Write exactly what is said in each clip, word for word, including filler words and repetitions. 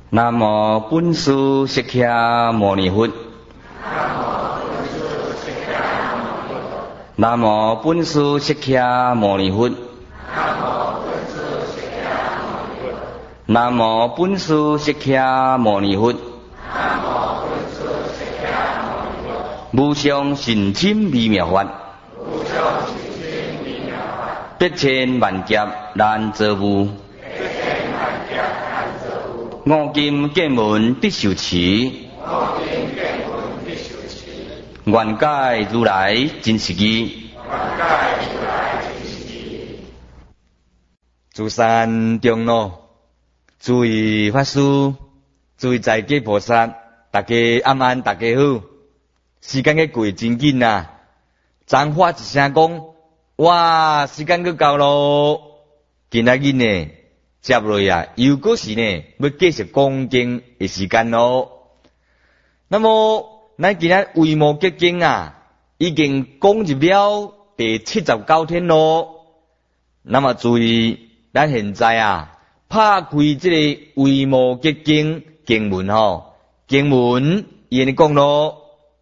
南无本师释迦牟尼佛。南无本师释迦牟尼佛。南无本师释迦牟尼佛。无上甚深微妙法，百千万劫难遭遇。五金剑门必受持，愿解如来真实义。诸山中路，诸位法师，诸位在家菩萨，大家安安，大家好。时间嘅过真紧啊！脏话一声讲，哇，时间要到咯。今仔日呢，接落啊，又果是呢，要继续讲经嘅时间咯。那么，咱今仔为无结经啊，已经讲入了第七十九天咯。那么注意，咱现在啊，拍开这个为无结经经文吼，经文伊安尼讲咯。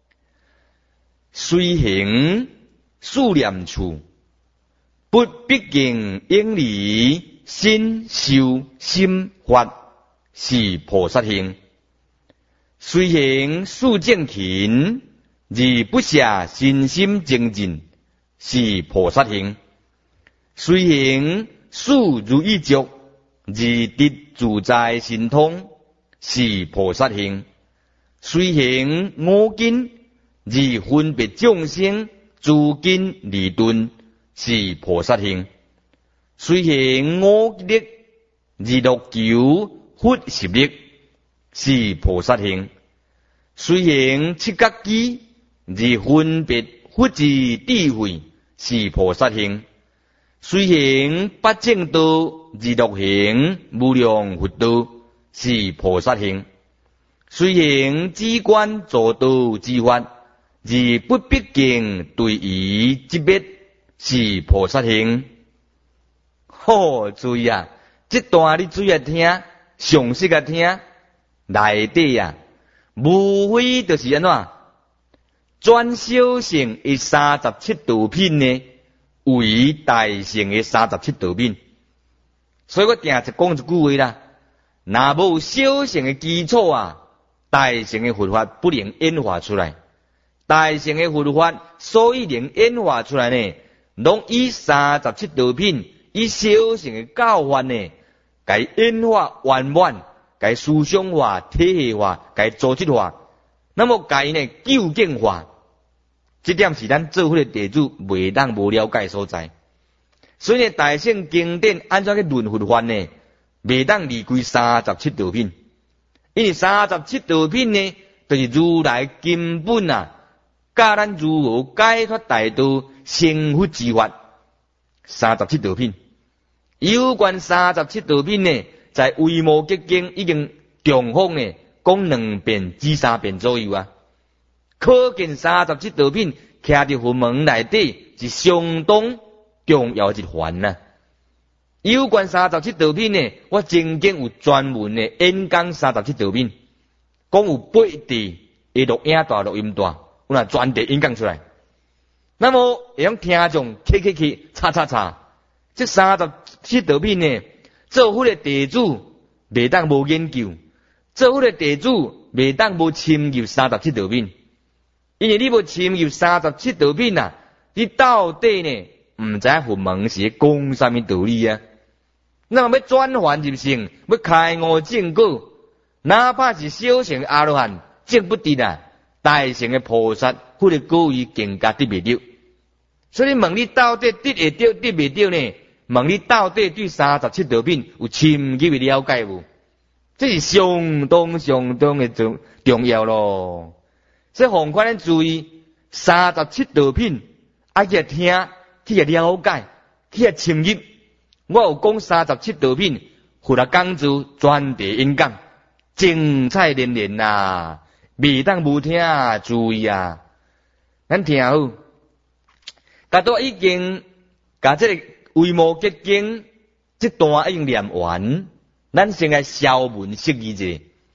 随行数念处，不毕竟应离心修心法，是菩萨行。随行数正勤，而不下心心精进，是菩萨行。随行数如意足，而得自在神通，是菩萨行。随行五根，而分别众生自根离顿，是菩萨行。随行五力，而六九佛十力，是菩萨行。随行七角机，而分别佛智智慧，是菩萨行。随行八正道，而六行无量佛道，是菩萨行。随行机关助道之法，而不毕竟对于即灭，是菩萨行。好，注意啊！这段你注意听，详细个听，内底啊，无非就是安怎？专修行的三十七道品呢，为大乘的三十七道品。所以我定就讲一句话啦：，若无修行的基础啊，大乘的佛法不能演化出来。大乘的佛法所以能演化出来呢，拢以三十七道品，以小乘的教法呢，该演化圆满，该思想化、体系化、该组织化，那么该呢究竟化，这点是咱做伙的弟子未当无了解所在。所以呢，大乘经典按照去论佛法呢，未当离开三十七道品，因为三十七道品呢，就是如来根本啊。教咱如何解脱大道成佛之法，三十七道品。有关三十七道品呢，在维摩诘经已经重复呢讲两遍至三遍左右啊。可见三十七道品徛伫佛门内底是相当重要一环呐。有关三十七道品呢，我曾经有专门的演讲三十七道品，讲有八地的录影带、录音带。有那专题演讲出来，那么会用听众去去去查查查，这三十七道品呢，做佛的弟子未当无研究，做佛的弟子未当无深入三十七道品，因为你无深入三十七道品啊，你到底呢唔知佛门是讲什么道理啊？那么要转凡入圣，要开悟正果，哪怕是小乘阿罗汉，证不得啊！大乘的菩萨，或者故意更加得未到，所以问你到底得会到得未到呢？问你到底对三十七道品有深入的了解无？这是相当相当的重重要咯。所以奉劝咱注意三十七道品，爱去听，去了解，去深入。我有讲三十七道品，或者讲做专题演讲，精彩连连呐！未当无听啊，注意啊！咱听好，甲都已经甲这个维摩诘经这段已经念完，咱先来消文释义者，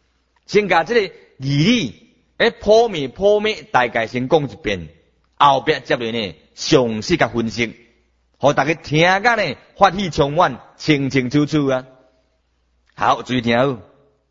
先甲这个义理，诶，破灭破灭，大概先讲一遍，后壁接来呢，详细甲分析，互大家听甲呢，法喜充满，清清楚楚啊。好，注意听好。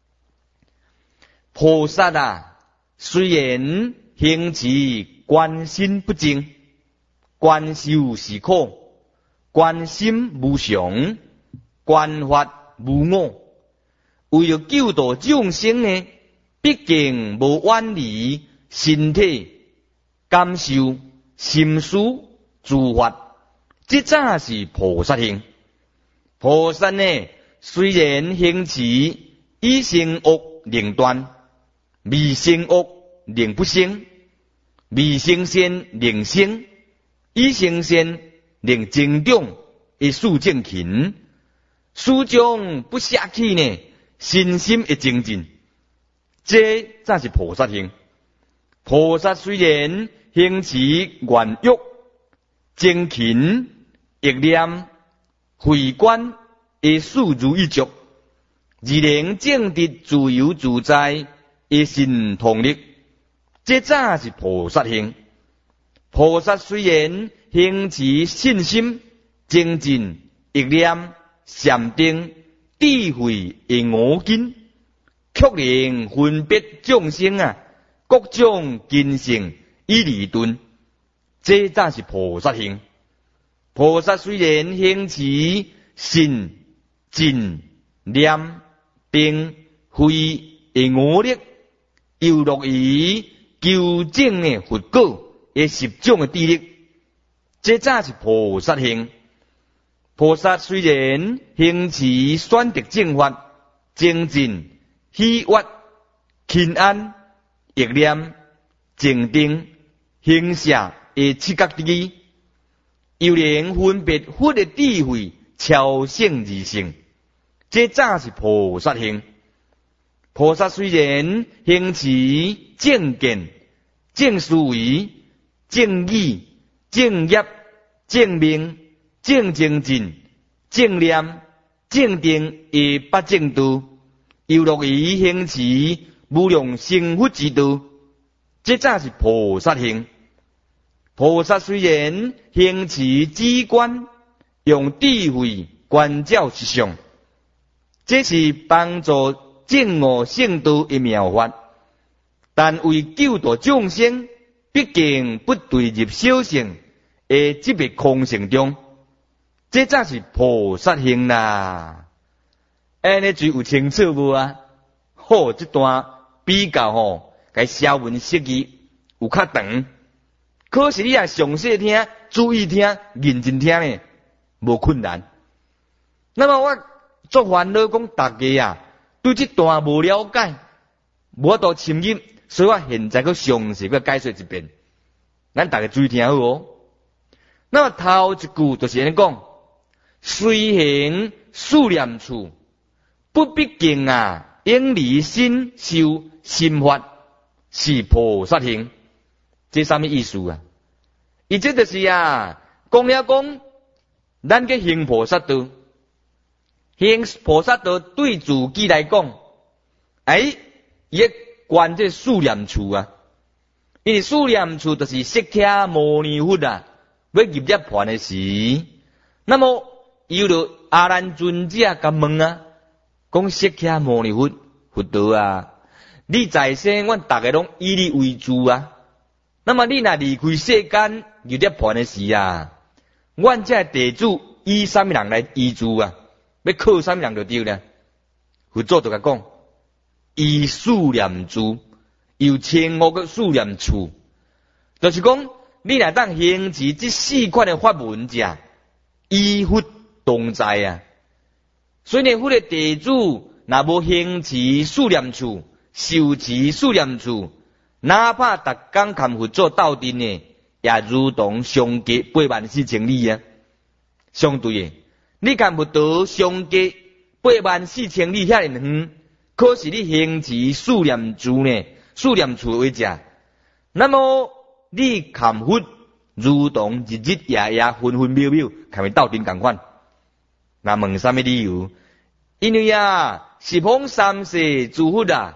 菩萨啊，虽然行持观心不正，观修是苦，观心无常，观法无我，为了救度众生呢，毕竟无远离身体、感受、心思、诸法，这才是菩萨行。菩萨呢，虽然行持以生恶令断，未生恶令不生，未生善令生，以生善令增长，一速正勤，始终不舍弃呢，身心一精进，这才是菩萨行。菩萨虽然行持愿欲、精勤、忆念、慧观，一速如一足，而能证得自由自在，一心同力，这才是菩萨行。菩萨虽然行持信心、精进、忆念、禅定、智慧的五根，却能分别众生啊，各种根性以离顿，这才是菩萨行。菩萨虽然行持信、静、念、定、慧的五力，游乐于究竟的佛果的十种的智力，这才是菩萨行。菩萨虽然行持选择正法、精进、喜悦、勤安、忆念、静定、行舍的七觉智，又能分别佛的智慧超胜而成，这才是菩萨行。菩萨虽然行持正见、正思维、正义、正业、正命、正精进、正念、正定的八正道，又乐于行持无量成佛之道，这才是菩萨行。菩萨虽然行持止观，用智慧观照实相，这是帮助证悟圣道的妙法，但为救度众生，毕竟不坠入小乘的这个空性中，这才是菩萨行啦。安尼就有清楚无啊？好，这段比较吼，该消文释义有较长，可是你也详细听、注意听、认真听呢，无困难。那么我做烦恼讲大家啊，对这段无了解，无多深入，所以我现在去详细去解说一遍。咱大家注意听好哦。那么头一句就是安尼讲，虽行数念处，不必经啊，应离心修心法，是菩萨行。这什么意思啊？伊这就是啊，讲了讲，咱去行菩萨道，行菩萨道对自己来讲，哎，也关这数念处啊。因为数念处就是释迦牟尼佛啊，要入涅槃的时，那么有了阿难尊者甲问啊，讲释迦牟尼佛佛道啊，你在生，阮大家拢以你为主啊。那么你若离开世间入涅槃的时啊，阮这地主以什么人来依主啊？要靠什么人就对了。佛祖就甲讲，以数念处，有千五个数念处，就是讲你若当行持这四款的法门者，依佛同在啊。所以呢，佛的地主若无行持数念处，受持数念处，哪怕逐工跟佛祖斗阵呢，也如同相隔八万四千里啊。相对的，你跟佛道相隔八万四千里遐远，可是你行持数念处呢，数念处为者，那么你跟佛如同日日夜夜、分分秒秒，跟伊斗阵共款。那问什么理由？因为啊，十方三世诸佛啊，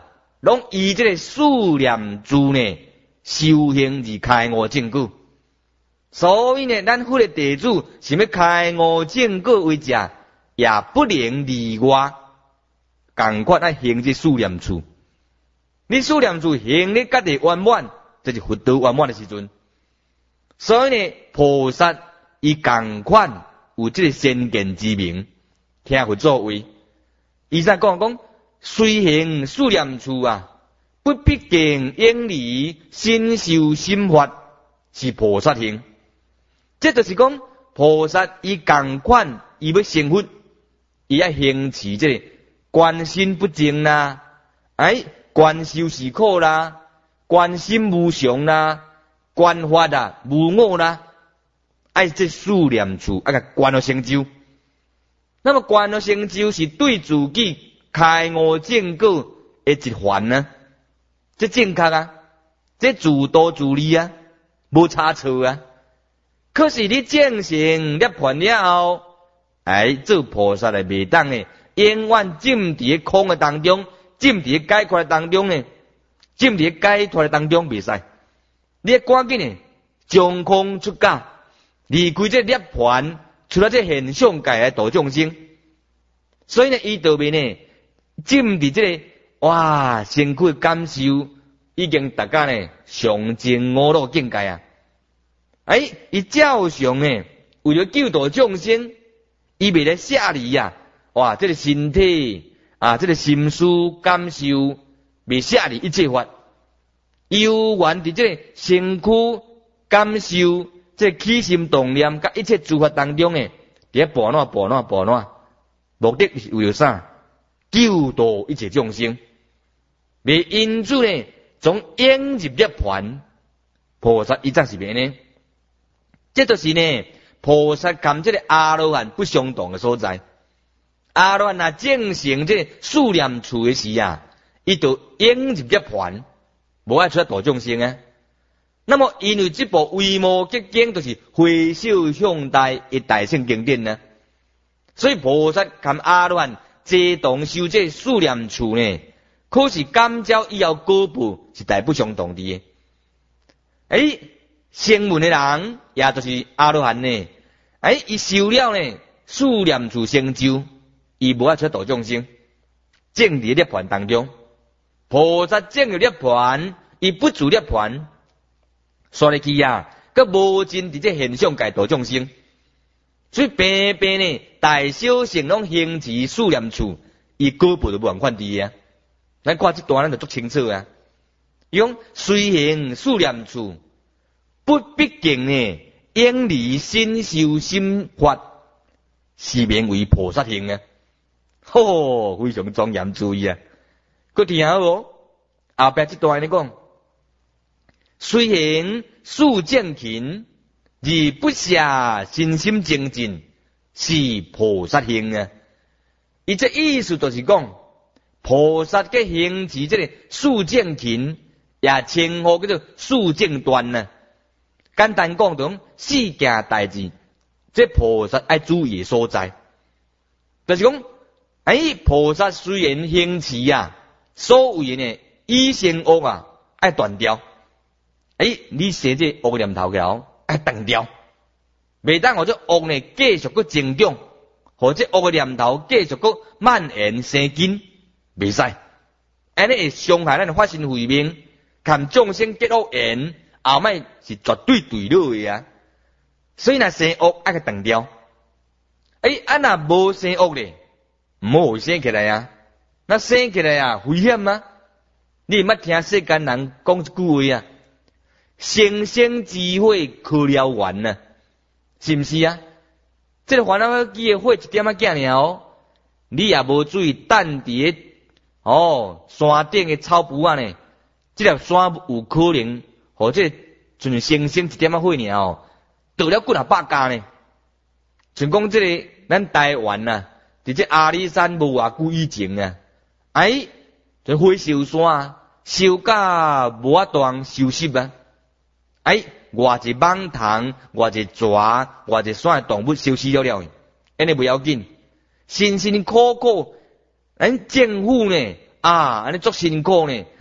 拢以这个数念住呢修行而开悟正果。所以呢，咱佛的弟子想要开悟正果为食，也不能例外，共款爱行这数念处。你数念处行你家己圆满，这是佛道圆满的时阵。所以呢，菩萨伊共款有这个先见之明，听佛作为。伊在讲讲，虽行数念处啊，不必经应离，心受心法，是菩萨行。这就是讲，菩萨伊共款，伊要成佛，伊要行持这个观心不净啦，哎，观修是苦啦，观心无常啦，观法啊无我啦，爱这数念处，爱个观了成就。那么观了成就是对自己开悟正果的一环呢，这正确啊，这自度自利啊，无差错啊。可是你正行涅槃了后，哎，做菩萨来袂当诶，永远浸伫空诶当中，浸伫解脱诶当中呢，浸伫解脱诶当中袂使。你要赶紧诶，将空出家，离开这涅槃，出了这现象界来度众生。所以呢，伊道面呢，浸伫这个哇，身躯感受已经大家呢上正五路境界啊。哎，伊照常呢，为了救度众生，伊袂来舍离啊！哇，这个身体啊，这个心思感受，袂舍离一切法，悠然伫这个身躯感受，这个起心动念，甲一切诸法当中呢，伫咧步哪步哪步哪，目的是为了啥？救度一切众生，袂因此呢，从应入涅槃，菩萨一直是袂呢。这就是呢，菩萨跟这个阿罗汉不相同的所在。阿罗汉啊，正行这数念处的时啊，伊就应入涅槃，无爱出来度众生啊。那么因为这部《维摩诘经》就是回首向代的大圣经典呢，所以菩萨跟阿罗汉齐同修这数念处呢，可是感召以后果报是大不相同的。诶。声闻的人，也就是阿罗汉呢，哎，伊修了呢，数念处成就，伊无爱出度众生，正伫涅槃当中。菩萨正入涅槃，伊不住涅槃，说来去啊，佮无尽伫这现象界度众生。所以平平呢，大小乘拢行持数念处，伊果报就无共款伫啊。咱看这段咱就足清楚啊，用随行数念处。不必经呢，应离心受心法，是名为菩萨行啊！吼，非常庄严，注意啊！佮听好无？后壁这段你讲，虽行数正勤，而不下心心精进，是菩萨行啊！伊这意思就是讲，菩萨嘅行持这个数正勤，也称呼叫做数正断啊。简单讲，种四件代志，这菩萨爱注意的所在，就是讲，哎，菩萨虽然行持啊，所谓呢以前恶啊爱断掉，哎，你写这恶念头条爱断掉，袂当或者恶呢继续个增长，或者恶的念头继续个蔓延生根，袂使，安尼会伤害咱法身慧命，含众生结恶缘。后摆是绝对对了的啊，所以若生恶爱去断掉。诶，啊若无生恶咧，唔好生起来啊！那生起来啊，危险啊！你毋捌听世间人讲一句话啊，生生之火可燎原啊，是毋是啊？这个烦恼机的火一点仔囝尔哦，你也无注意等伫哦山顶的草埔啊呢，这条山有可能。或者像星星一点仔火尔哦，倒了几啊百家呢？像讲这个咱台湾啊，伫这阿里山无偌久以前啊，哎，这火烧山，烧甲无法当收拾啊！哎，偌一蠓虫，偌一蛇，偌一山的动物消失了了，安尼不要紧，辛辛苦苦，咱政府呢啊，安尼足辛苦呢，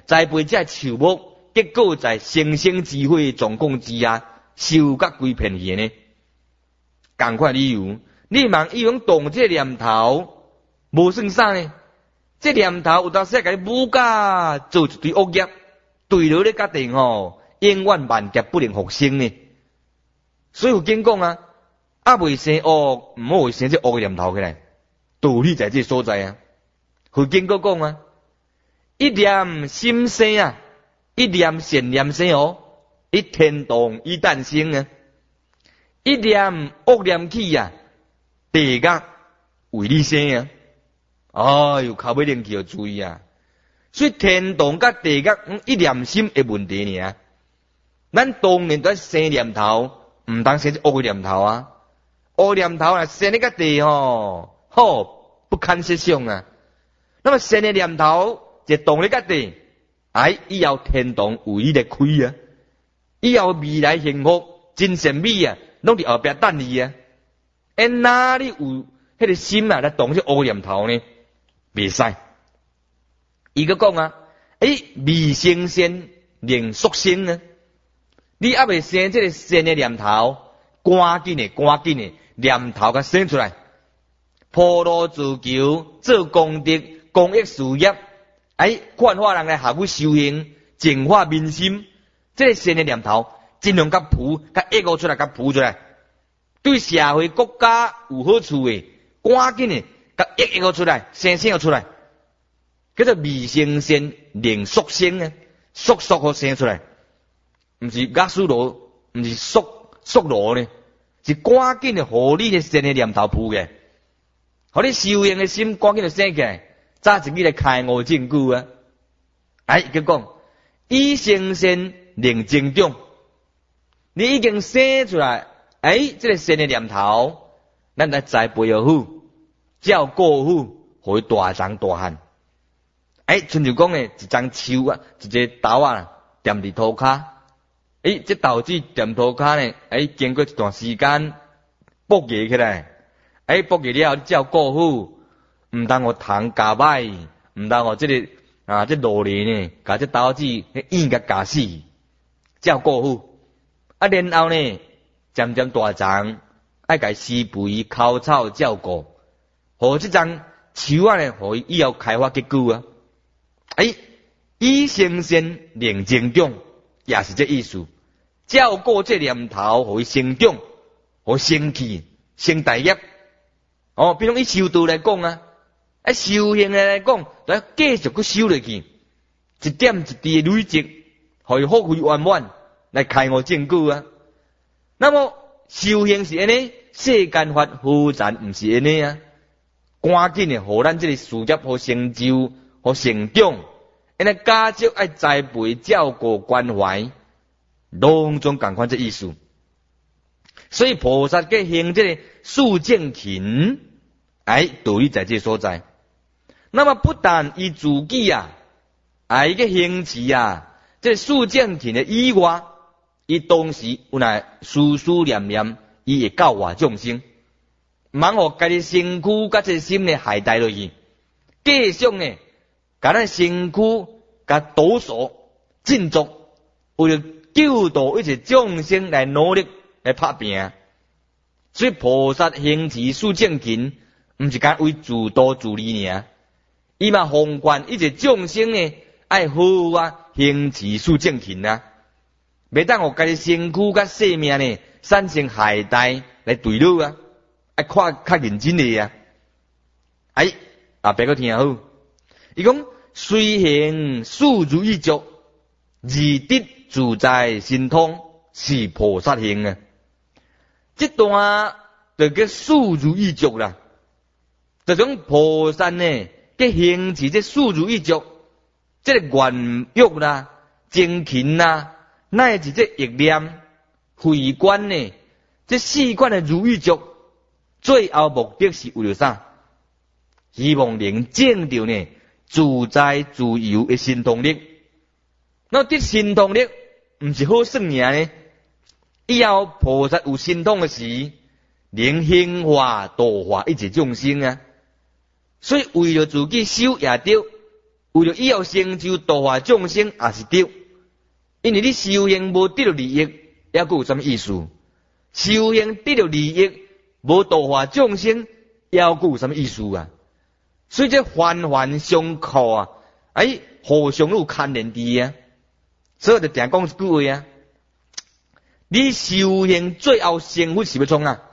栽培这树木，结果在生生智慧状况之下，收甲规片去呢。同款理由，你茫以往动这念头，无算啥呢？这念头有当时甲你母甲做一堆恶业，对了你决定吼，永远万劫不能复生呢。所以有经讲啊，啊未生恶，唔好会生这恶念头起来。道理在这所在啊。有经过讲啊，一念心生啊，一念善念生哦，一天动一诞生啊。一念恶念起啊，地狱为你生啊。哎呦，靠尾灵气要注意啊！所以天堂甲地狱，嗯，一念心的问题尔。咱当然在生念头，唔当生恶念头啊。恶念头啊，生那个地吼，好不堪设想啊。那么生的念头就动那个地，哎，以后天堂为你来开啊，以后未来幸福真善美啊，拢伫后壁等你啊。哎，哪里有迄个心啊来动这恶念头呢？袂使，伊个讲啊，诶，未生善，能速生啊！你还未生这个善的念头，赶紧的，赶紧的念头甲生出来，普罗自求，做功德、公益事业，哎，劝化人来下去修行，净化民心，这个善的念头，尽量甲浮、甲溢露出来，甲浮出来，对社会国家有好处的，赶紧的。甲一一个出来，生生出来，叫做未生善，能速生啊，速速好生出来，唔是压缩罗，唔是速速罗呢，是赶紧的，互你的善的念头铺嘅，互你修行的心赶紧就生起来，早自己来开悟证据啊！哎，佢讲以生善能增长，你已經生出來，哎，這個善的念頭，咱來栽培又好。照顧好，互伊大長大漢。哎，親像講誒，一張樹啊，一個豆啊，踮佇土骹。哎，這豆子踮土骹呢，哎，經過一段時間，剝葉起來。哎，剝葉了後，照顧好，唔通互蟲咬歹，唔通互這個啊，這落嚟呢，甲這豆子硬甲咬死，照顧好。啊，然後呢，漸漸大長，愛甲施肥、溝草、照顧。互即張樹啊呢，互伊以後開發結果啊！哎，以生善能增長，也是這意思。照顧這念頭，互伊成長，互生氣、成大業。哦，比如以修道來講啊，啊修行來講，就要繼續去修落去，一點一滴累積，互伊發揮圓滿，來開悟證據啊。那麼修行是安尼，世間法何然唔是安尼啊？趕緊的，互咱這個事業好成就、好成長，因為家族愛栽培、照顧、關懷，攏總共款這意思。所以菩薩嘅行這個樹正勤，哎，道理在這所在。那麼不但伊自己啊，哎嘅行持啊，這個樹正勤嘅以外，伊當時有來思思念念，伊會教化眾生。茫互家己身軀甲这心呢害帶落去，繼續呢，甲咱身軀甲倒數振作，為了救度一切眾生來努力來拍拼。所以菩薩行持樹正勤，毋是講為自度自利爾，伊嘛奉勸一切眾生呢，愛好啊行持樹正勤啊，袂當互家己身軀甲性命呢產生害帶來對擾啊。愛看較認真的啊！哎，啊，別個聽好。伊講隨行樹如意足，而得自在神通，是菩薩行啊！這段就叫樹如意足啦。就種菩薩呢，嘅行持這樹如意足，這個願欲啦、精勤啦，乃至這憶念、慧觀呢，這四觀的如意足。最後目的是為了啥？希望能證到呢自在自由的神通力。那這神通力唔是好算嘢呢？以後菩薩有神通嘅時，能興化度化一切眾生啊！所以為了自己修也對， 为了以后成就度化众生也是对，因为你修行无得到利益，还佫有什么意思？修行得到利益，无度化众生，还佫有什么意思啊？所以这环环相扣啊，哎，互相有牵连伫啊。所以就定讲一句话啊，你修行最后成佛是要创啊？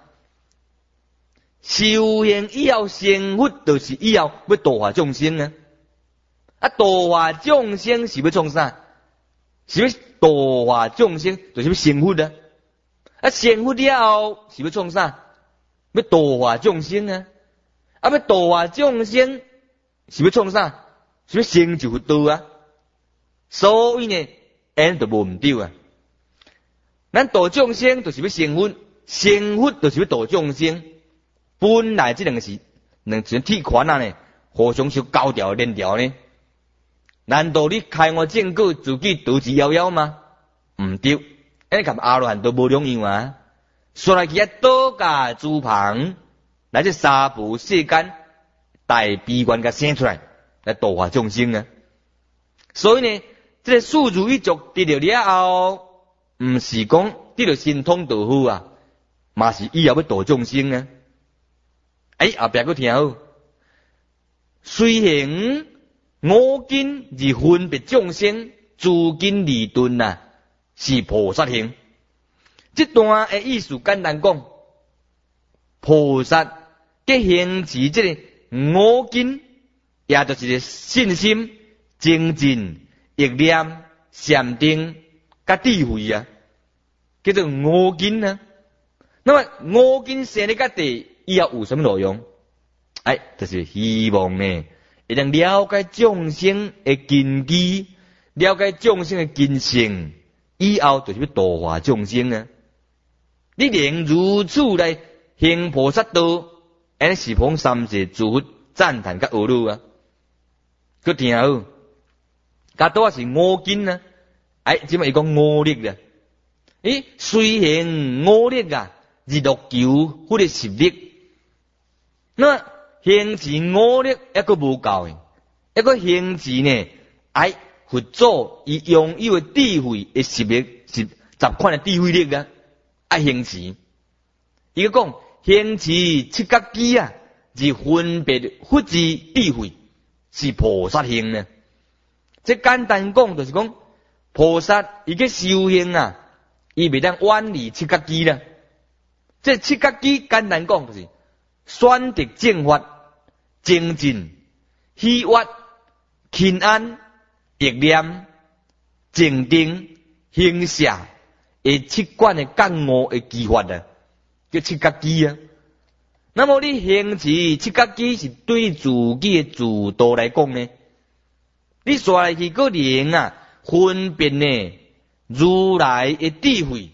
修行以后成佛，就是以后要度化众生啊。啊，度化众生是要创啥？是要度化众生，就是要成佛啊。啊，成佛了后是要创啥？要度化众生啊。啊，要度化众生是要创啥？是要成就佛道啊。所以呢，因就无毋对啊。咱度众生就是要成佛，成佛就是要度众生。本来这两个是两种铁环啊呢，互相相交调连调呢。难道你开我正果自己独自夭夭吗？毋对，因甲阿罗汉都无两样啊。说来其啊倒架诸旁，来这三部世间大悲观甲生出来，来度化众生啊。所以呢，这个宿如一族得到了后，毋是讲得到神通道夫啊，嘛是以后要度众生啊。哎，后壁佫听好，虽行五根而分别众生，诸根离顿啊，是菩萨行。这段的意思简单讲，菩萨嘅行持这个五根，也就是个信心、精进、忆念、禅定、甲智慧啊，叫做五根啊。那么五根成立个地。以后有什么内容？哎，就是希望呢，会能了解众生的根基，了解众生的根性，以后就是要度化众生啊。你能如此来行菩萨道，安是奉三世诸佛赞叹甲学路啊。佮听好，甲多是五根啊，哎，即嘛伊讲五力啊。诶，虽行五力啊，而六求或者十力。那行持五力一个无够诶，一个行持呢，哎，佛祖以拥有的智慧的十力十十款的智慧力啊，爱行持。伊个讲行持七觉机啊，是分别佛智智慧，是菩萨行呢。这简单讲就是讲，菩萨伊个修行啊，伊袂当远离七觉机啦。这七觉机简单讲就是。选择正法、精进、喜悦、轻安、忆念、静定、行舍，诶七管的觉悟的技法啊，叫七觉机啊。那么你行持七觉机是对自己的自度来讲呢？你刷来去个能啊，分辨呢如来的智慧，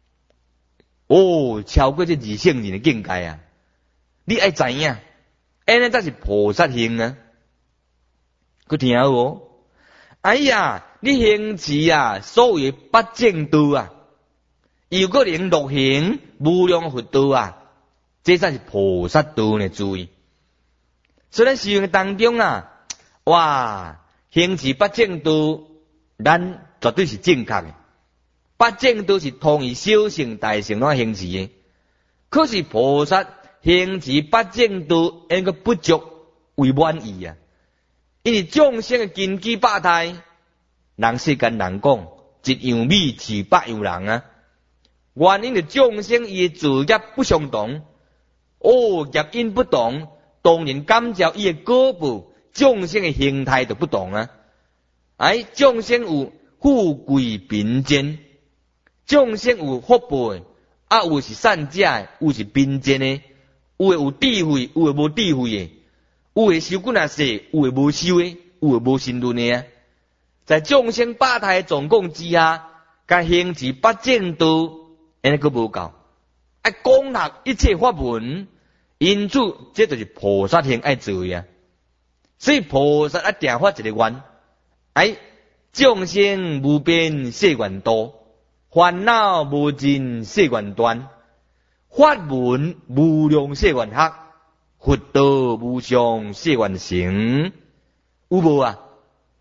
哦，超过这二圣人的境界啊！你爱知影，安尼才是菩萨行啊！佮听好哦。哎呀，你行持啊，所谓八正道啊，有个能六行无量佛道啊，这才是菩萨道呢。注意，所以咱修行当中啊，哇，行持八正道，咱绝对是正确的。八正道是同于小乘大乘拢行持的，可是菩萨。行持八正道，应该不足为满意啊！因为众生的根基百态，人世间人讲一样米饲百样人啊。原因的众生伊的作业不相同，哦，业因不同，当然感召伊的果报，众生的形态就不同啊。哎，众生有富贵贫贱，众生有福报，啊，有是善者，有是贫贱的。有诶有智慧，有诶无智慧诶，有诶修几若细，有诶无修诶，有诶无信论诶啊。在众生百态总共之下，甲行持八正道，安尼佫无够。爱讲学一切法门，因此这就是菩萨行爱做啊。所以菩萨一定发一个愿，哎，众生无边誓愿度，烦恼无尽誓愿断。法门无量誓愿学，佛道无上誓愿成，有无啊？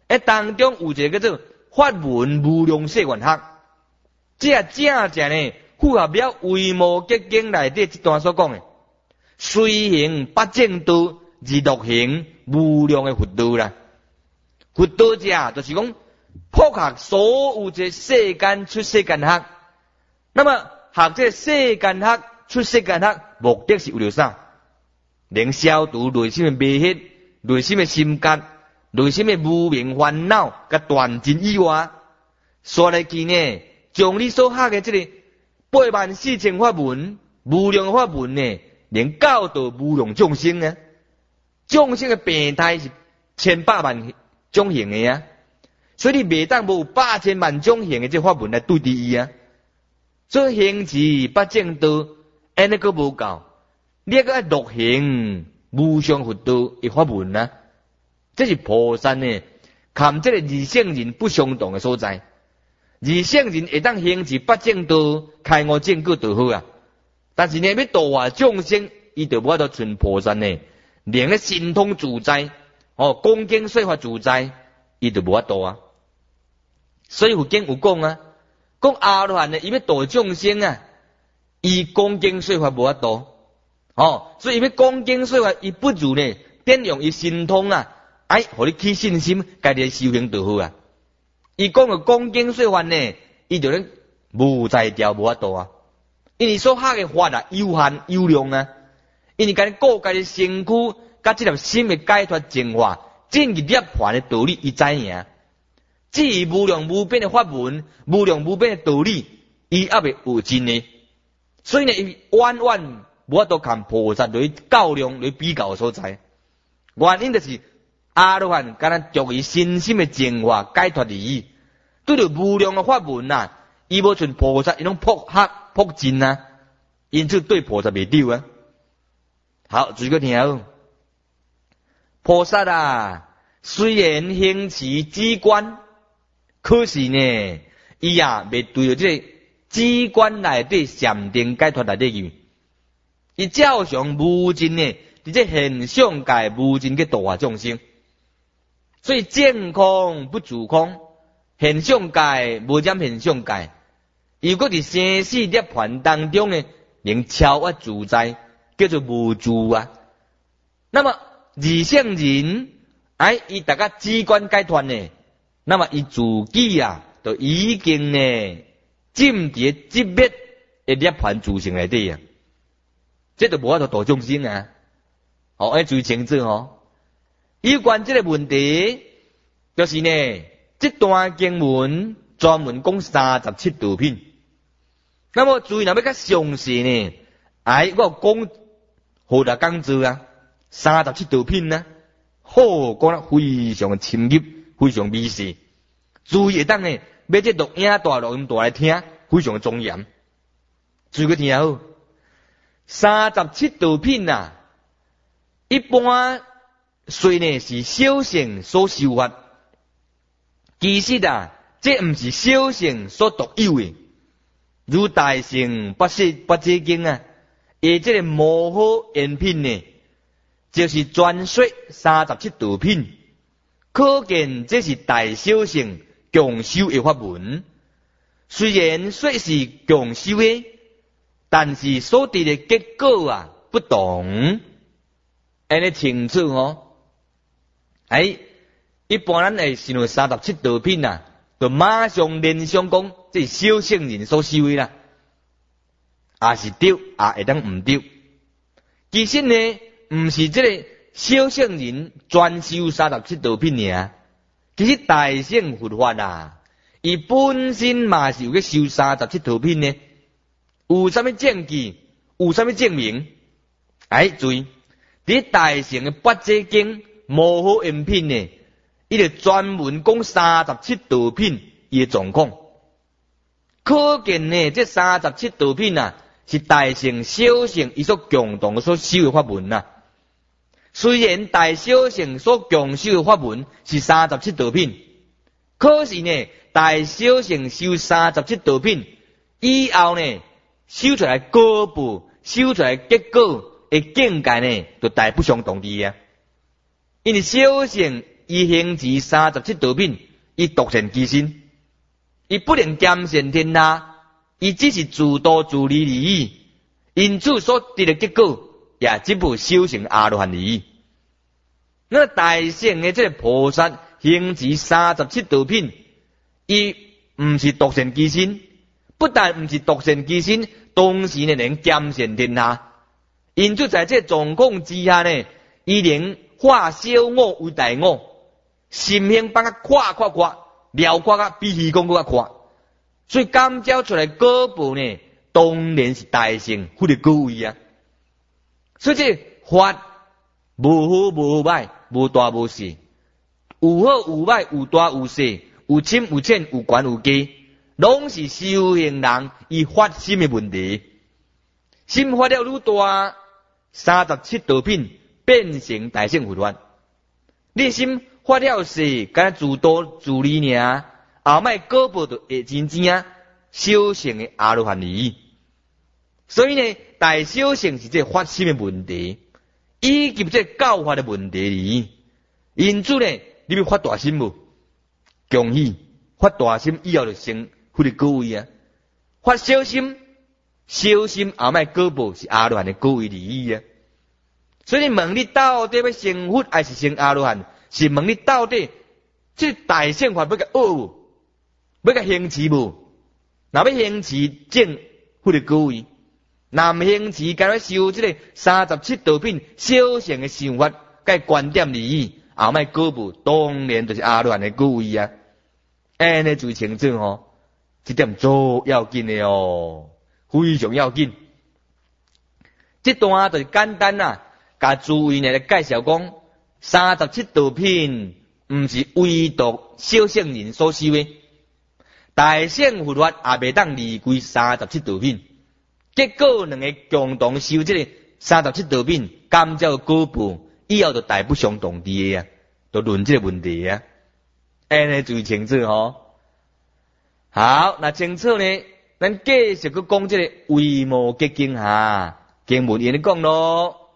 诶，当中有一个叫做法文无量世愿学，这正正呢符合了维摩诘经内底这段所讲的，随行八正道，而独行无量的佛道啦。佛道者就是讲普学所有这世间出世间学，那么学这世间学出世间学，目的是为了啥？能消除内心的迷惑、内心的心结、内心的无明烦恼，甲断尽以外，说来记呢，将你所学的这个八万四千法门、无量法门呢，能教导无量众生啊！众生的病态是千百万种型的啊，所以你袂当无百千万种型的这法门来对敌伊啊。所以行持八正道，安尼个无够，你还要独行无上佛道的法门啊！这是菩萨呢，含这个二圣人不相同的所在。二圣人会当行持八正道，开悟正果就好啊。但是呢，要度化众生，伊就无法度像菩萨呢，连个神通自在，哦，恭敬说法自在，伊就无法度啊。所以佛经有讲啊，讲阿罗汉呢，伊要度众生啊，伊恭敬说法无法度，哦，所以伊要恭敬说法，伊不如呢，点用伊神通啊，哎，互你起信心，家己修行就好啊。伊讲个恭敬说法呢，伊就能无在调无法度啊。因为所学的法啊，有限有量啊。因为家己顾家己身躯，甲这粒心的解脱净化，进入涅槃的道理，伊知影。至于无量无边的法门，无量无边的道理，伊还未有真呢。所以呢，伊远远无法度看菩萨来较量来比较的所在。原因就是阿罗汉敢若足以身心的净化解脱而已。对着无量的法门啊，伊无像菩萨伊种朴学朴真啊，因此对菩萨袂丢啊。好，注意个听好。菩萨啊，虽然行持止观，可是呢，伊也未对着这个止观内底禅定解脱内底去。伊照常无尽呢，伫这现象界无尽去度化众生。所以见空不住空，现象界无占现象界。如果伫生死涅槃当中呢，能超越自在，叫做无住啊。那么二圣人，哎，伊大家止观解脱呢，那么伊自己啊，就已经呢，浸伫寂灭的涅槃自性内底啊。这就无法度度众生啊。哦，要注意清楚哦。有关这个问题，就是呢，这段经文专门讲三十七道品。那么注意，若要较详细呢，哎，我讲好大讲字啊，三十七道品啊，好讲得非常深入，非常微细。注意会当呢，要这录影大录音大来听，非常庄严。注意个听好，三十七道品啊，一般虽呢是小乘所修法，其实啊，这毋是小乘所独有的。如大乘八识八戒经啊，而这个摩诃延品呢，就是专说三十七道品，可见这是大小乘共修的法门。虽然说是共修的，但是所得的结果啊不同。安尼清楚哦。哎，一般咱会想到三十七道品啊，就马上联想讲，这是小乘人所修的啦，也是对，也会当唔对。其实呢，唔是这个小乘人专修三十七道品尔，其实大乘佛法啊，伊本身嘛是有去修三十七道品呢。有啥物证据？有啥物证明？哎，注意，伫大乘的八戒经、摩诃延品呢，伊就专门讲三十七道品伊的状况。可见呢，这三十七道品啊，是大乘小乘伊所共同所修的法门啊。虽然大小乘所共修的法门是三十七道品，可是呢，大小乘修三十七道品以后呢，修出来果报、修出来结果的境界呢，就大不相同的啊。因为小乘伊行持三十七道品，伊独善其身，伊不能兼善天下，伊只是自度自利而已。因此所得的结果，也只不修成阿罗汉而已。那大乘的这个菩萨行持三十七道品，伊唔是独善其身，不但唔是独善其身，同时呢能兼善天下。因此在这状况之下呢，伊能化小我为大我，心性帮他夸夸夸，辽阔啊比虚空更加夸。所以感召出来果报呢，当然是大乘或者高位啊。所以这法无好无歹，无大无小，有好有歹，有大有小，有深有浅，有悬有低，拢是修行人伊发心的问题。心发了愈大，三十七道品变成大乘佛法。你心发了细，敢自度自利尔，后摆果报就会真正啊修行的阿罗汉而已。所以呢，大小乘是这发心的问题，以及这教法的问题而已。因此呢，你要发大心无？恭喜，发大心以后就成佛的果位啊。发小心，小心后摆果报是阿罗汉的果位而已啊。所以你问你到底要成佛还是成阿罗汉？是问你到底这大乘法要甲学无？要甲行持无？若要行持正佛的果位。南行持敢若修这个三十七道品小乘的想法，该观点而已，后摆果报当然就是阿罗汉的果位啊。安尼最清楚吼，这点做要紧的哦，非常要紧。这段就是简单啦，甲诸位呢来介绍讲，三十七道品毋是唯独小乘人所修的，大乘佛法也未当离开三十七道品。结果两个共同修这个三十七道品，感召果报以后就大不相同的啊，就论这个问题啊。安尼最清楚吼。好，那清楚呢，咱继续去讲这个维摩诘经哈，经文言咧讲咯，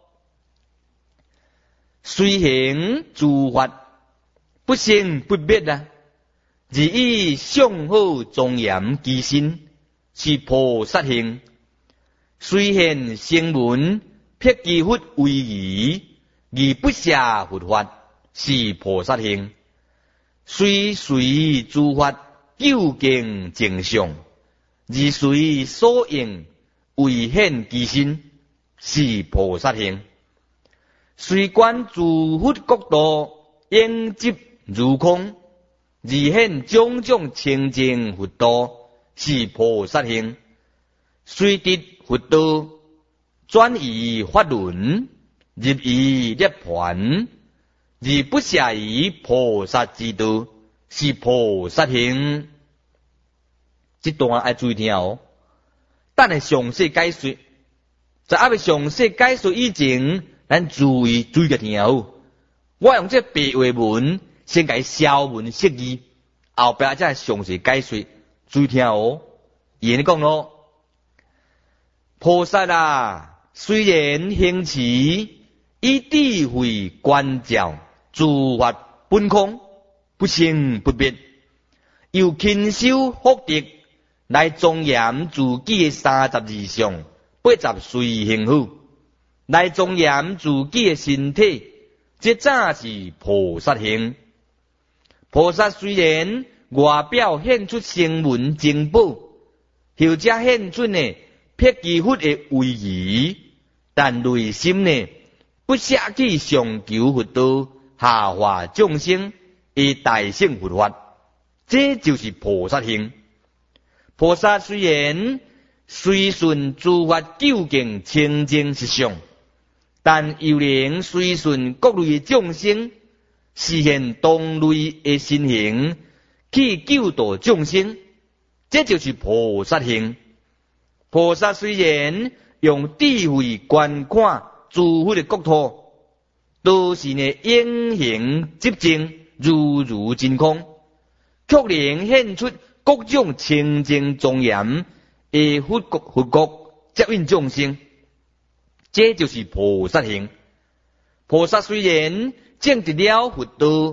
随行诸法，不生不灭啊，而以相好庄严其身，是菩萨行。虽现声闻，辟其佛为仪，而不舍佛法，是菩萨行。虽随诸法究竟正相，而随所应为现其身，是菩萨行。虽观诸佛国度应即如空，而现种种清净佛道，是菩萨行。虽得佛道转移法轮，入于涅槃，而不舍于菩萨之道，是菩萨行。这段爱注意听哦。等下详细解说，在还未详细解说以前，咱注意注意个听好。我用这白话文先解消文释义，后边再详细解说，注意听哦。言你讲咯。菩萨啊，虽然行持以智慧观照诸法本空，不生不灭，又勤修福德来庄严自己的三十二相，八十随行好，来庄严自己的身体，这早是菩萨行。菩萨虽然外表显出声闻珍宝，后者显出呢辟其佛的威仪，但内心呢不舍弃上求佛道，下化众生，以大乘佛法，这就是菩萨行。菩萨虽然随顺诸法究竟清净实相，但又能随顺各类众生，实现同类的身形，去救度众生，这就是菩萨行。菩萨虽然用智慧观看诸佛的国土，都是呢应行即正，如如真空，却能显出各种清净庄严的佛国佛国，接引众生，这就是菩萨行。菩萨虽然证得了佛道，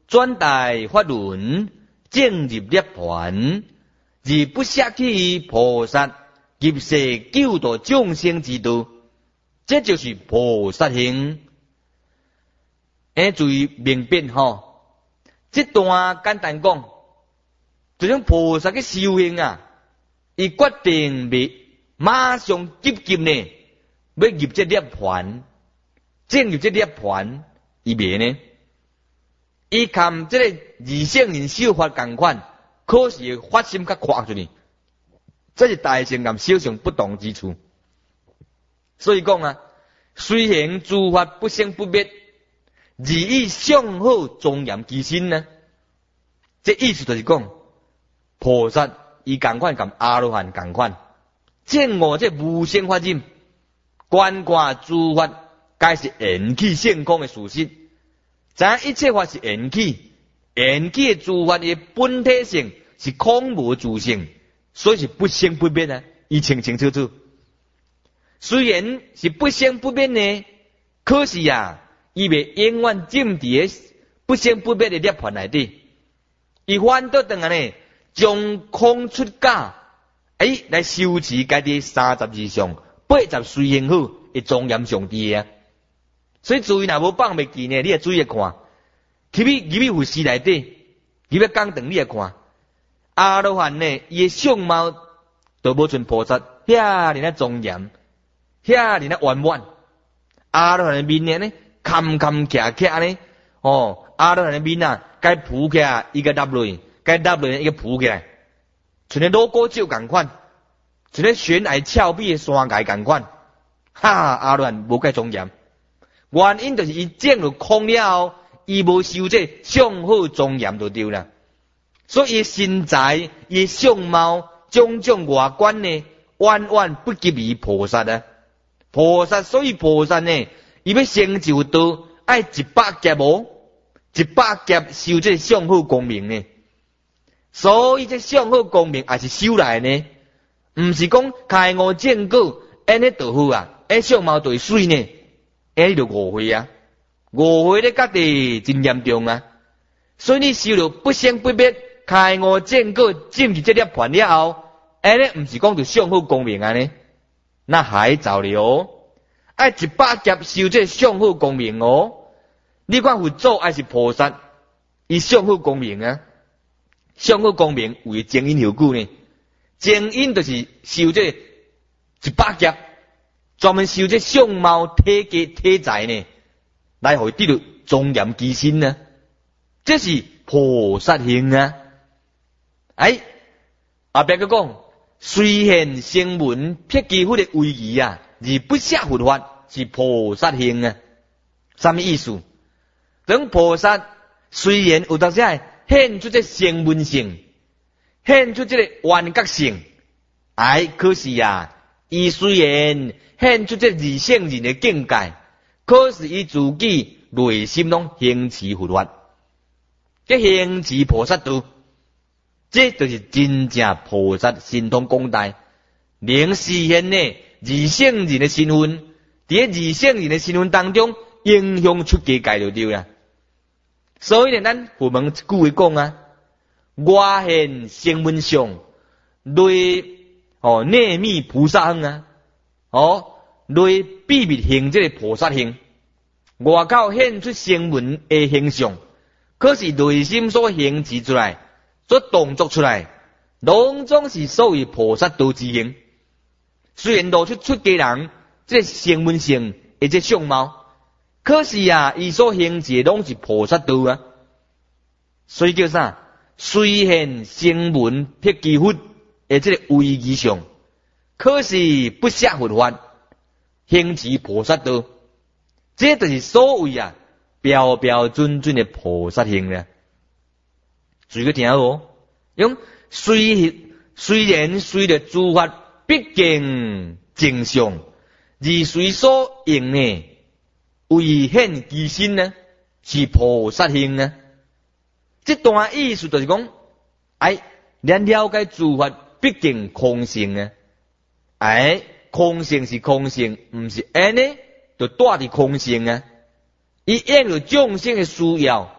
转大法轮，正入涅槃，而不舍弃菩萨入世救度众生之道，这就是菩萨行。诶，注意明辨吼，这段简单讲，这种菩萨嘅修行啊，伊决定未马上急急呢，要入这涅槃，正入这涅槃，伊未呢？伊看这个二圣人修法同款，可是发心较快出去，这是大乘跟小乘不同之处。所以讲啊，虽然诸法不生不灭，而以上好庄严其身呢。这意思就是讲，菩萨伊同款跟阿罗汉同款，证悟这无生法忍，观观诸法皆是缘起现空的事实。咱一切法是缘起，缘起的诸法的本体性是空无自性，所以是不生不灭啊！伊清清楚楚。虽然是不生不灭呢，可是啊，伊未永远浸伫个不生不灭的涅槃内底，伊反倒等下呢，将空出假，哎，来修持家己三十二相、八十随行好的庄严上帝啊！所以注意，若无放袂记呢，你也注意看。去去入去佛寺内底，入去讲堂，你也看。阿罗汉呢，伊的相貌都无像菩萨遐尼啊庄严，遐尼啊圆满。阿罗汉的面呢，坎坎坷坷呢，哦，阿罗汉的面啊，该浮起来伊个耷落，该耷落伊个浮起来，像咧罗锅酒共款，像咧悬崖峭壁的山崖共款。哈，阿罗汉无介庄严。原因就是伊证入空了后，伊无修这相好庄严就对啦。所以身材、伊相貌、种种外观呢，远远不及于菩萨啊。菩萨所以菩萨呢，伊要成就道，爱一百劫无，一百劫修这相好光明呢。所以这相好光明也是修来呢，毋是讲开悟证果，安尼就好啊，安相貌就会水呢。哎，就误会啊！误会咧，家己真严重啊！所以你修了不生不灭，开悟证果，进入这涅槃了后，哎咧，毋是讲就相好光明啊呢？那还早了哦！爱一百劫修这相好光明哦！你看佛祖还是菩萨，伊相好光明啊！相好光明为正因后果呢？正因就是修这一百劫。专门修这相貌、体格、体材呢，来互伊得到庄严其身呢。这是菩萨行啊！哎，后壁个讲，虽现声闻撇基佛的威仪啊，而不舍佛法，是菩萨行啊。什么意思？等菩萨虽然有当时显出这声闻性，显出这个圆觉性，哎，可是啊，伊虽然显出这二圣人的境界，可是伊自己内心拢行持佛法，这行持菩萨道，这就是真正菩萨神通广大，能实现呢二圣人的身份，伫二圣人的身份当中影响出家界就对啦。所以呢，咱佛门一句话讲啊，外现声闻相，内哦内密菩萨行啊。哦，内秘密行这个菩萨行，外口显出声闻的形象，可是内心所行持出来、所动作出来，拢总是属于菩萨道之行。虽然露出出家人这声闻性的这相貌，可是啊，伊所行持拢是菩萨道啊。所以叫啥？虽现声闻撇基佛的这个威仪上。可是不舍佛法，行持菩萨道，这就是所谓啊标标准准的菩萨行了。注意个听哦，用虽虽然随着诸法毕竟正常，而随所应呢，为显其身呢，是菩萨行呢。这段意思就是讲，哎，咱了解诸法毕竟空性啊。哎，空性是空性，毋是安尼就带伫空性啊！伊应着众生的需要，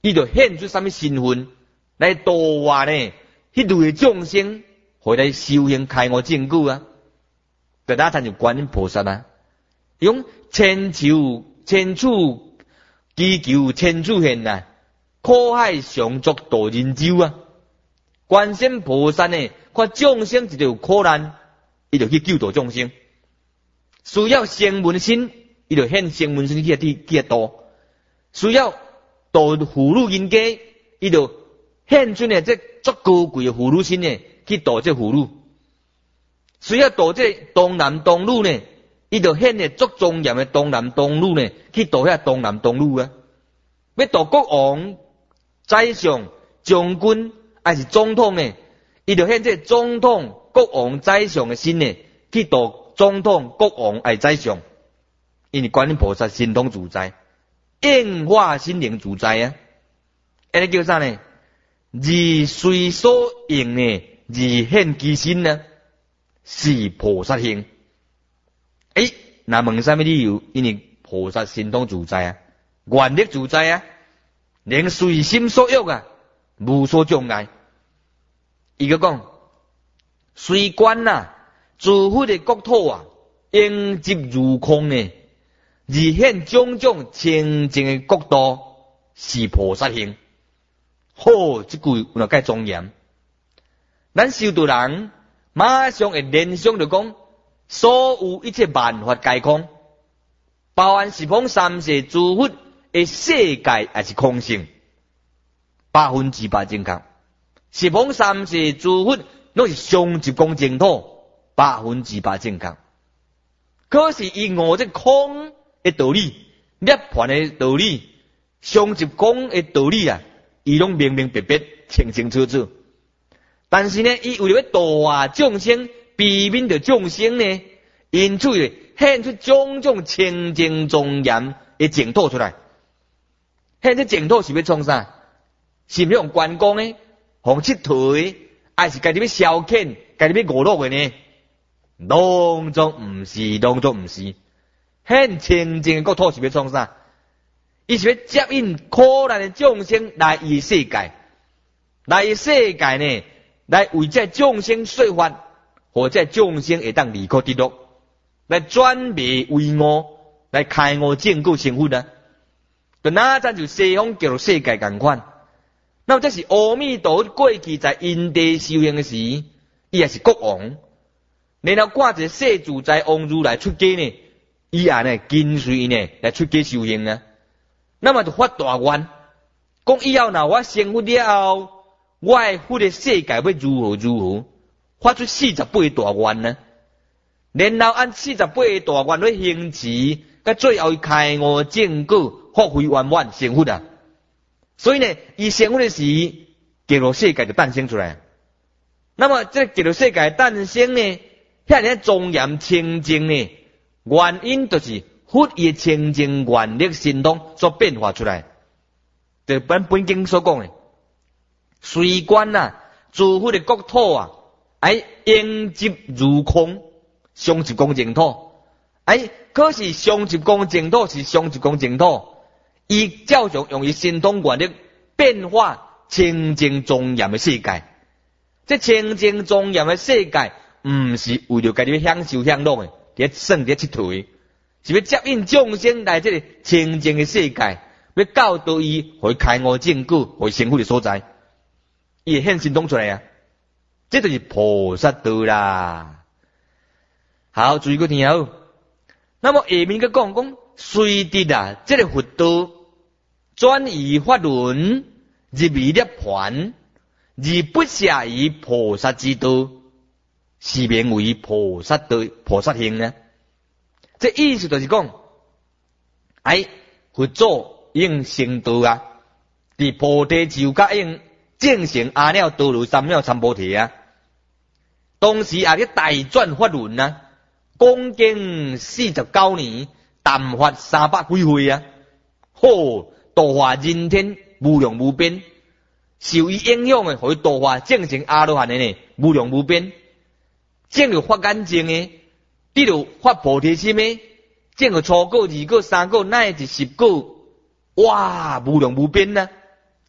伊就显出什么身份来度化呢？迄类众生，回来修行开悟正果啊！就那参就观音菩萨啊，用千手千处祈求千处现啊，苦海上足渡人舟啊！观世菩萨呢，看众生一条苦难，伊就去救度众生。需要声闻心，伊就显声闻心去去去度；需要度妇女人家，伊就显出呢这足高贵的妇女心呢去度这妇女；需要度这童男童女呢，伊就显呢足庄严的童男童女呢去度遐童男童女啊！要度国王、宰相、将军还是总统呢，伊就显这总统、国王、宰相的心呢去度总统、国王还是宰相，因为观音菩萨心通自在，应化心灵自在啊！安尼叫啥呢？而随所应呢，而现其身呢，是菩萨行。诶，那问什么理由？因为菩萨心通自在啊，愿力自在啊，连随心所欲啊，无所障碍。伊个讲，随观啊，自佛的国土啊，应接如空呢，而现种种清净的国度，是菩萨行。好，这句有哪介庄严？咱修道人马上会联想着讲，所有一切万法皆空，包含十方三世诸佛的世界也是空性，百分之百正确。十方三世诸佛拢是上一公净土，百分之百正确。可是伊悟这空的道理、涅槃的道理、上一公的道理啊，伊拢明明白白、清清楚楚。但是呢，伊为了要度化众生、避免着众生呢，因此显出种种清净庄严的净土出来。显这净土是要创啥？是要用观光呢？用佚佗？还是家己要消遣、家己要娱乐的呢？当作毋是，当作毋是。显清净的国土是要创啥？伊是要接引苦难的众生来伊世界，来伊世界呢，来为这众生说法，或者众生会当离苦得乐，来转迷为悟，来开悟正果成佛啊！就哪咱就西方叫做世界共款。那么这是阿弥陀佛过去在因地修行的时，伊也是国王，然后挂一个世自在王如来出家呢，伊也呢跟随呢来出家修行啊。那么就发大愿，讲以后若我成佛了后，我的佛的世界要如何如何，发出四十八个大愿呢？然后按四十八个大愿去行持，甲最后开悟正果，发挥圆满成佛啊！所以呢，伊成佛的时，极乐世界就诞生出来。那么这极乐世界诞生呢，遐尔庄严清净呢，原因就是佛伊清净愿力神通所变化出来。就本本经所讲的，随观啊，诸佛的国土啊，哎，应接如空，上一公净土。哎，可是上一公净土是上一公净土。伊照常用伊神通愿力变化清净庄严的世界，这清净庄严的世界，毋是为了家己要享受享乐的，伫耍伫佚佗的，是要接引众生来这个清净的世界，要教导伊，互伊开悟正果，互伊成佛的所在，伊会显神通出来啊！这就是菩萨道啦。好，注意个听好。那么下面个讲讲。随着啊，这个佛道转移法轮，入于涅槃，而不下于菩萨之道，是名为菩萨道、菩萨行呢？这意思就是讲，哎，佛祖应成道啊，伫菩提树下应正成阿耨多罗三藐三菩提啊，同时也咧大转法轮啊，讲经四十九年。谈法三百几岁啊！好，度化人天无量无边，受伊影响的，互伊度化正成阿罗汉的呢，无量无边。正有发眼睛的，得有发菩提心的，正有初果、二果、三果，乃至十果，哇，无量无边啊！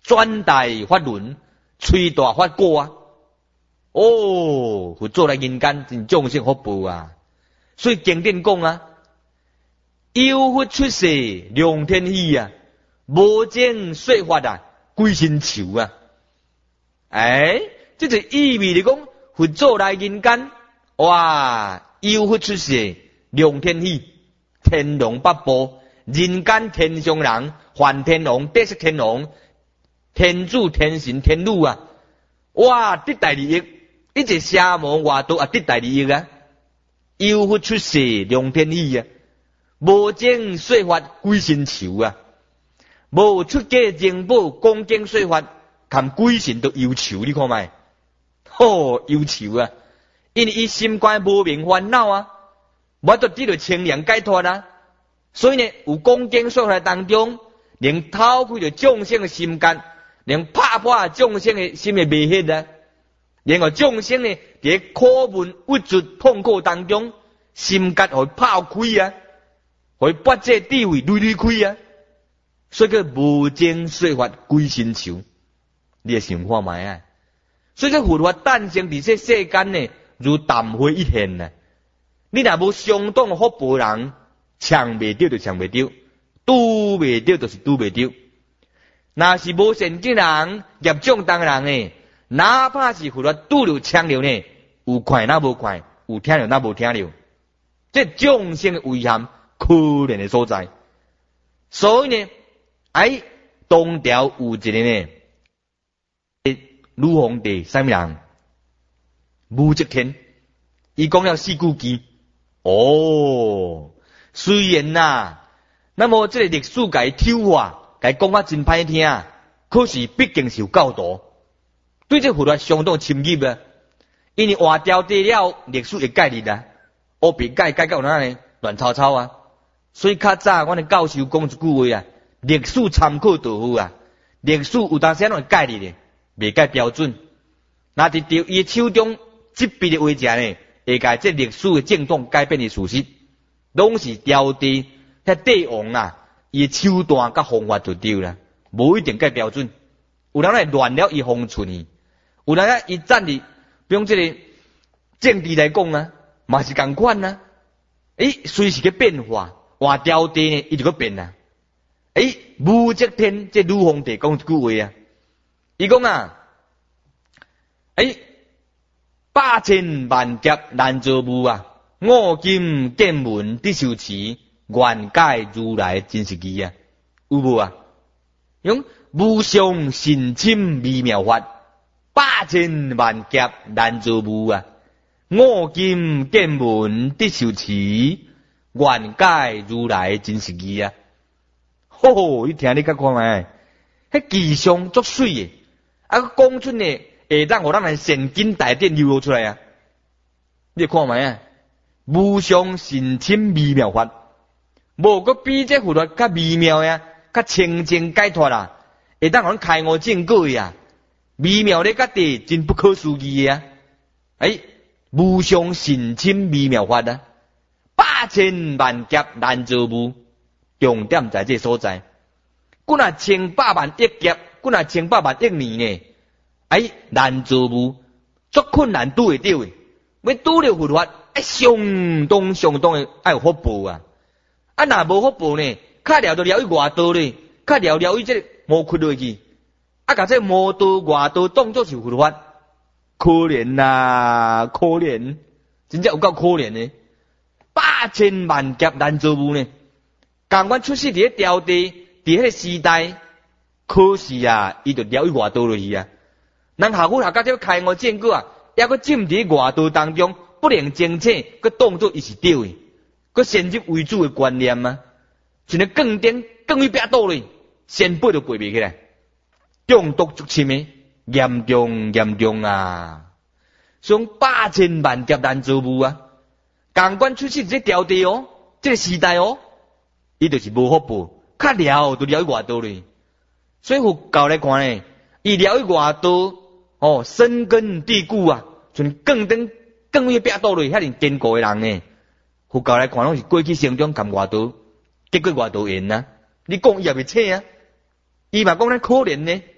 转大法轮，吹大法果啊！哦，佛祖来人间真众生福报啊！所以经典讲啊，有佛出世量天喜啊，无证说法啊，归心求啊！哎，这就意味着讲佛祖来人间，哇，有佛出世量天喜，天龙八部，人间天上人，梵天王、地释天王、天主、天神、天女啊！哇，得大利益，一直沙魔外道啊，得大利益啊！有佛出世量天喜啊，无证说法归心求啊，无出家净宝恭敬说法，含鬼神都忧愁，你看卖，吼、哦、忧愁啊！因为伊心关无明烦恼啊，我都得到清凉解脱啊，所以呢，有恭敬说法当中，能透开着众生的心间，能拍破众生的心的迷惑啊，然后众生呢，在苦闷郁卒痛苦当中，心间会泡开啊，会八戒智慧累累开啊，所以叫无证说法归心求，你也想看卖啊？所以这佛法诞生伫这世间呢，如淡灰一现啊！你若无相当的福报人，抢袂到就抢袂到，拄袂到就是拄袂到。若是无善根人、业障重人诶，哪怕是佛法拄着抢着呢，有快那无快，有听着那无听着，这众生的危险可怜的所在。所以呢，哎，东条有一个呢，女皇帝啥物人？武则天，伊讲了四句句。哦，虽然呐、啊，那么这个历史甲伊抽化，甲伊讲啊真歹听，可是毕竟是有教导，对这佛法相当深入啊。因为换掉地了，历史会改日啊，乌别改改到哪呢？乱糟糟啊！所以较早阮的教授讲一句话啊，历史参考就好啊，历史有当时会改日的。未改标准，那伫着伊手中执笔的画者呢，会甲这历史的正统改变的事实，拢是调地遐帝王啊，伊手段甲方法就对啦，无一定改标准。有人来乱了伊方寸呢，有人啊伊站伫，比如这个政治来讲啊，嘛是共款啊。诶，随时个变化，换调地呢，伊就个变啊。诶，武则天这女皇帝讲一句话啊。伊讲啊，哎，百千万劫难做无啊，五经见闻必受持，愿解如来真实义啊，有无啊？用无上神深微妙法，百千万劫难做无啊，五经见闻必受持，愿解如来真实义啊。吼吼，你听你甲看卖，迄吉祥足水诶。啊，讲出呢，会当互咱人神经大点流露出来啊！你看卖啊，无上神深微妙法，无个比这佛法较微妙呀，较清净解脱啦，会当互咱开悟正果呀，微妙咧，甲地真不可思议啊！哎，无上神深微妙法啊，百千万劫难做无，重点在这所在。古若千百万亿劫。古若千百万亿年呢，哎，难做无，足困难拄会到诶。要拄着佛法，哎，相当相当诶，爱有福报啊！啊，若无福报呢，较了就了于外道咧，较了了于这个魔窟落去，啊，甲这魔道外道当作是佛法，可怜呐，可怜，真正有够可怜呢。百千万劫难做无呢，共阮出世伫迄条地，伫迄个时代。可是啊，伊就了于外道落去啊。咱下苦下甲这开悟正果啊，抑个浸伫外道当中，不能精确，佮当作伊是对诶，佮先入为主诶观念啊，像咧更颠更为壁倒咧，先背都背袂起来，中毒足深诶，严重严重啊！从百千万劫难做无啊，共阮出世这条地哦，这个时代哦，伊就是无福报，较了就了于外道咧。所以佛教来看呢，伊了于外道哦，深根蒂固啊，像更登更为壁倒落遐尼坚固诶人呢。佛教来看拢是过去生中含外道，结果外道缘啊。你讲伊也袂切啊，伊嘛讲咱可怜呢，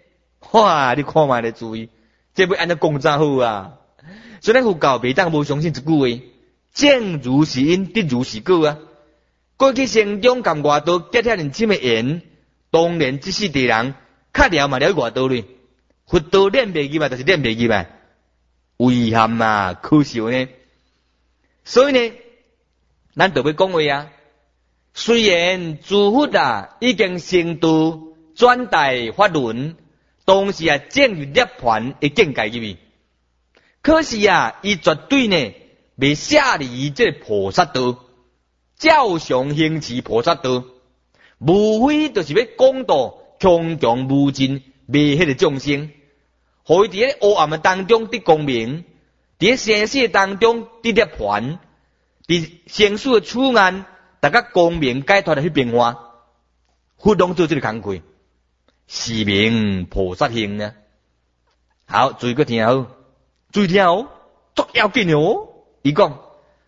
哇，你看卖咧注意，这要安怎讲才好啊？所以咱佛教袂当无相信一句话，正如是因，得如是果啊。过去生中含外道结遐尼深的缘，当然即世地人较了嘛了外道咧。佛道练袂入嘛，就是练袂入嘛，遗憾啊，可惜呢。所以呢，咱就要讲话啊。虽然诸佛啊已经成道转代法轮，当时啊正入涅槃的境界入去，可是啊，伊绝对呢未舍离这菩萨道，照常行持菩萨道，无非就是要讲到强强无尽灭迄个众生，互伊伫咧黑暗的当中得光明，伫咧生死当中得涅槃，伫生死的处岸，大家光明解脱的去变化，佛拢做这个工课，是名菩萨行呢。好，注意个听好，注意听哦，足要紧哦。伊讲，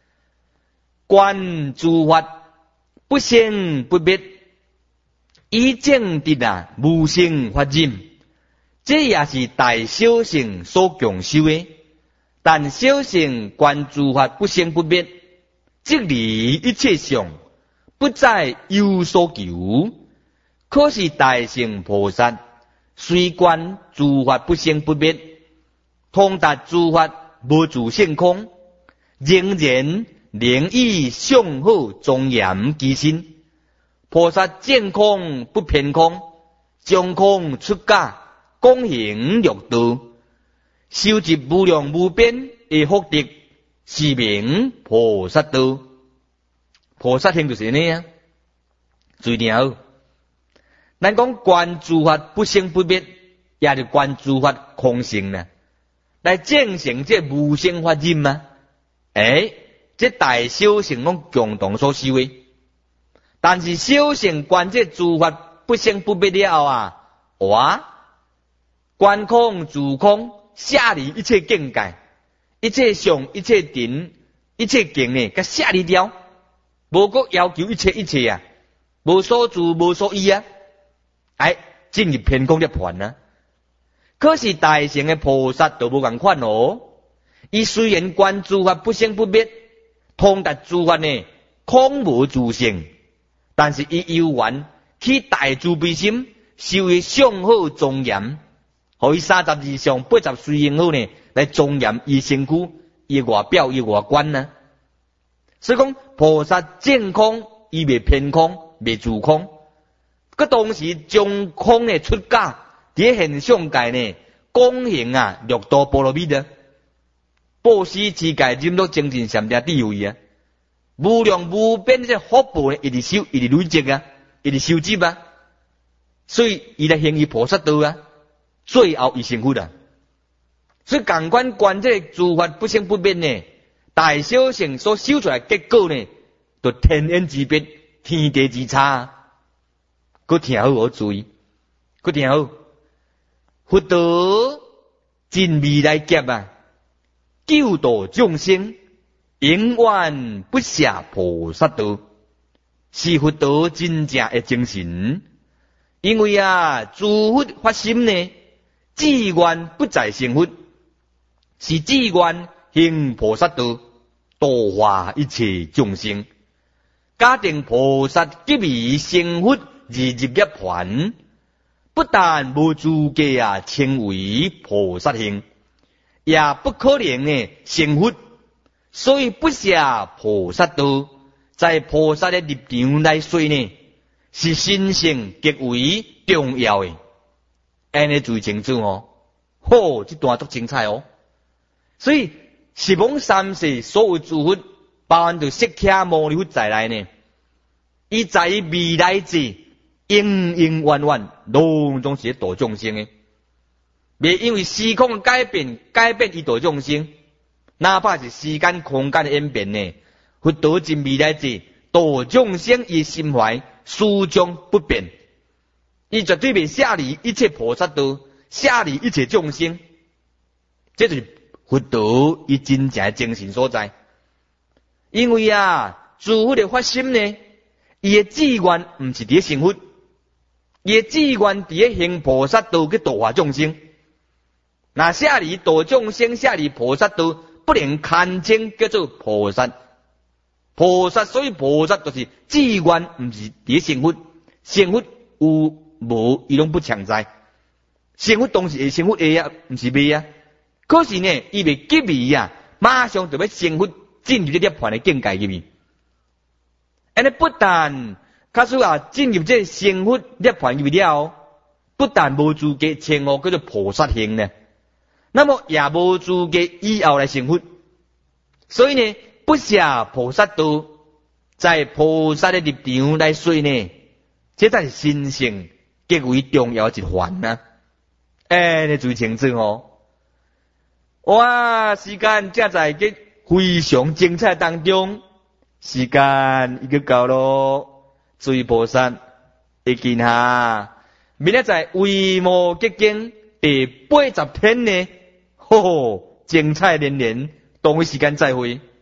观诸法不生不灭，以正得啊无生法忍，这也是大小乘所共修的。但小乘观诸法不生不灭，即离一切相，不再有所求。可是大乘菩萨虽观诸法不生不灭，通达诸法无自性空，仍然能以相好庄严其心。菩萨见空不偏空，将空出假，广行六道，收集无量无边的福德，是名菩萨道。菩萨行就是安尼啊，注意听好。咱讲观诸法不生不灭，也是观诸法空性呢，来证成这无生法忍嘛。诶，这大小乘拢共同所修的。但是小乘观这诸法不生不灭了后啊，哇，观空自空，舍离一切境界，一切相，一切定，一切境呢，甲舍离掉，无搁要求一切一切啊，无所住无所依啊，哎，进入偏空涅槃啊。可是大乘的菩萨都无共款哦，伊虽然观诸法不生不灭，通达诸法呢空无自性，但是伊有缘起大慈悲心，修伊相好庄严，互伊三十二相八十随形好呢，来庄严伊身躯、伊外表、伊外观呢。所以讲菩萨见空，伊未偏空，未自空，佮同时将空呢出假，伫现象界呢广行啊六道波罗蜜的，布施持戒忍辱精进禅定智慧啊，无量无边这福报呢，一直修，一直累积啊，一直收集啊，所以伊来行伊菩萨道啊，最后伊成佛啊。所以共款观这诸法不生不灭呢，大小乘所修出来结果呢，就天渊之别，天地之差。佮听好我注意，佮听好，佛道真未来劫啊，救度众生，永远不舍菩萨道，是佛道真正的精神。因为啊，诸佛发心呢，志愿不再成佛，是志愿行菩萨道，度化一切众生。假定菩萨急于成佛而入涅槃，不但无资格啊称为菩萨行，也不可能呢成佛。所以不舍菩萨道，在菩萨的立场来说呢，是神圣极为重要的。安尼最清楚哦，好，这段足精彩哦。所以十方三世所有诸佛，包含着释迦牟尼佛在内呢，伊在未来世永永远远拢总是度众生的，未因为时空的改变改变伊度众生。哪怕是时间空间的演变呢，佛道真未来世度众生伊心怀始终不变，伊绝对未舍离一切菩萨道，舍离一切众生。这就是佛道伊真正的精神所在。因为啊，诸佛的发心呢，伊的志愿毋是伫成佛， 伊志愿伫咧行菩萨道去度化众生。那下里度众生，下里菩萨道不能堪称叫做菩萨。菩萨所以菩萨就是志愿，毋是伫咧成佛。成佛有无伊拢不强在。成佛当时会成佛会啊，毋是未啊。可是呢，伊未急伊啊，马上就要成佛进入这涅槃的境界入面。安尼不但假使啊进入这成佛涅槃入面了，不但无资格称呼叫做菩萨行呢，那么也无资格以后来成佛。所以呢，不下菩萨道，在菩萨的立场来说呢，这才是神圣极为重要一环啊！哎，你注意清楚哦。哇，时间正在个非常精彩当中，时间已经到咯。注意菩萨会见下，明仔载为无结经第八十天呢，吼吼，精彩连连，同一时间再会。